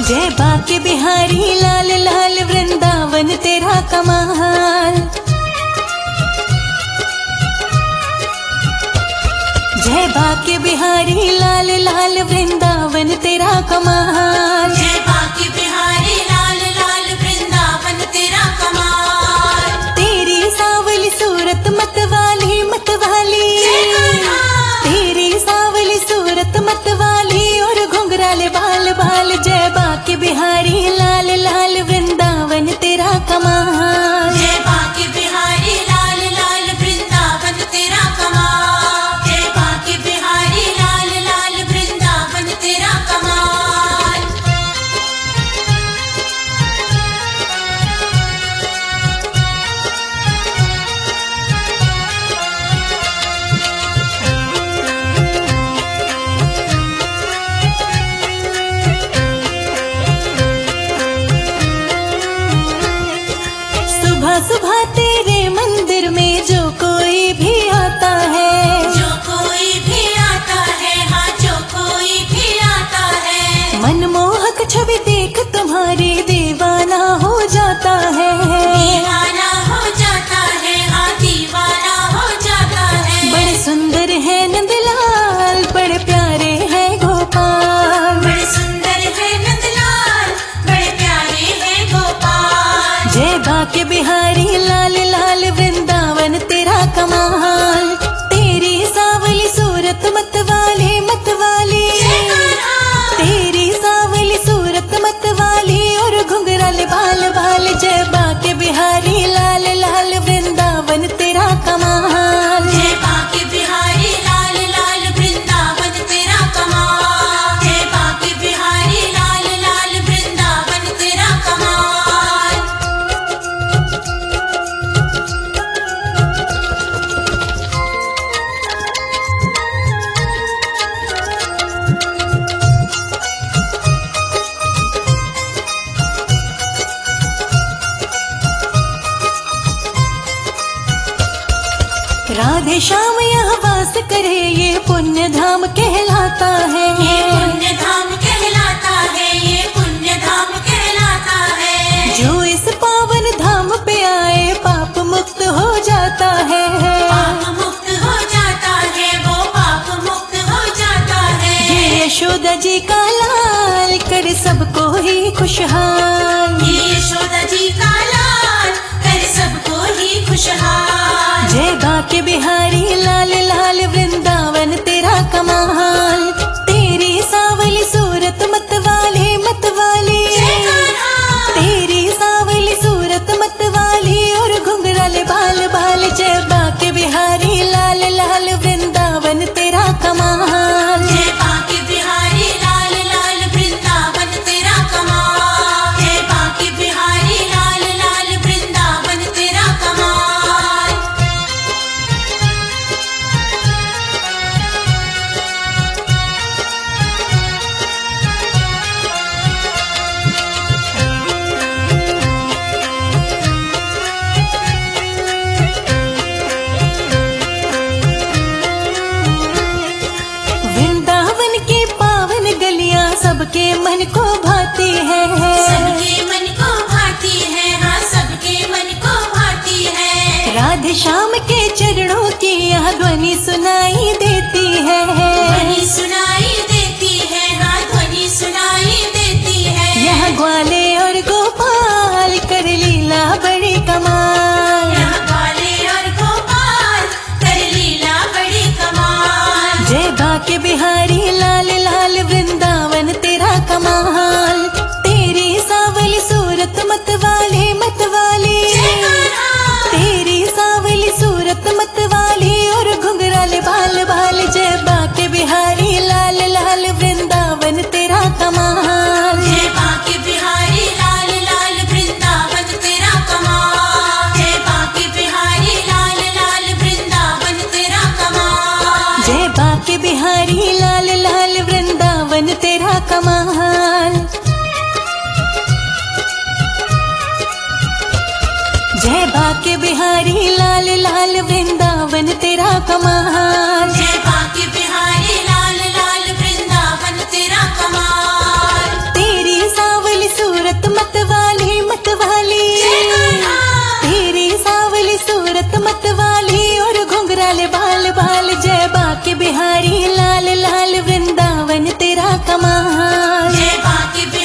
जय बाके बिहारी लाल लाल वृंदावन तेरा कमाल। जय बाके बिहारी लाल लाल वृंदावन तेरा कमाल। जय बाके बिहारी लाल लाल वृंदावन तेरा कमाल। तेरी सावली सूरत मतवाली मतवाली, तेरी सावली सूरत मतवाली और घुंघराले बाल बाल। जय बाके बिहारी लाल लाल वृंदावन तेरा कमाल। जय बाके बिहारी लाल लाल वृंदावन तेरा कमाल। जय बाके बिहारी लाल लाल वृंदावन तेरा कमाल। सुबह सुबह तेरे मंदिर में जो कोई भी आता है, जो कोई भी आता है, हाँ जो कोई भी आता है, मनमोहक छवि देख तुम्हारी दीवाना हो जाता है। दीवाना हो जाता है, हाँ दीवाना हो जाता है। बड़े सुंदर है नंदलाल, बड़े प्यारे है गोपाल। बड़े सुंदर है नंदलाल, बड़े प्यारे है गोपाल। जय बाके बिहारी लाल लाल वृंदावन तेरा कमाल। तेरी सावली सूरत मतवाली मतवाली, तेरी सावली सूरत मतवाली और घुंघराले बाल बाल। जय बाके बिहारी लाल लाल वृंदावन तेरा कमाल। जय बाके बिहारी लाल लाल वृंदावन तेरा कमाल। जय बाके बिहारी लाल लाल वृंदावन तेरा कमाल। राधे श्याम यहाँ वास करे ये पुण्य धाम कहलाता है। ये पुण्य धाम कहलाता है, ये पुण्य धाम कहलाता है। जो इस पावन धाम पे आए पाप मुक्त हो जाता है। पाप मुक्त हो जाता है, वो पाप मुक्त हो जाता है। ये यशोदा जी का लाल कर सबको ही खुशहाल। ये यशोदा जी का लाल कर सबको ही खुशहाल। जय बाके बिहारी लाल लाल वृंदावन तेरा कमाल। तेरी सावली सूरत मतवाली मतवाली, तेरी सावली सूरत मतवाली और घुंघराले बाल बाल। जय बाके बिहारी लाल लाल वृंदावन तेरा कमाल। जय बाके बिहारी लाल लाल वृंदावन तेरा कमाल। जय बाके बिहारी लाल लाल वृंदावन तेरा कमाल। वृंदावन की पावन गलियां सबके मन को भाती है। सबके मन को भाती है, हाँ सबके मन को भाती है। राधे श्याम के चरणों की यह ध्वनि सुनाई देती है। ध्वनि सुनाई देती है, हाँ ध्वनि सुनाई देती है। यह ग्वाले और गोपाल कर लीला बड़ी कमाल। यह ग्वाले और गोपाल कर लीला बड़ी कमाल। जय बाके बिहारी लाल लाल वृंदावन तेरा कमाल। तेरी सावली सूरत मतवाली मतवाली, तेरी सावली सूरत मतवाली और घुंघराले बाल बाल। जय बाके बिहारी लाल लाल वृंदावन तेरा कमाल। जय बाके बिहारी लाल लाल वृंदावन तेरा कमाल। जय बाके बिहारी लाल लाल वृंदावन तेरा कमाल। जय बाके बिहारी लाल लाल वृंदावन तेरा कमाल। जय बाके बिहारी लाल लाल वृंदावन तेरा कमाल। जय बाके बिहारी लाल लाल वृंदावन तेरा कमाल। तेरी सावली बांके बिहारी लाल लाल वृंदावन तेरा कमाल। जय बांके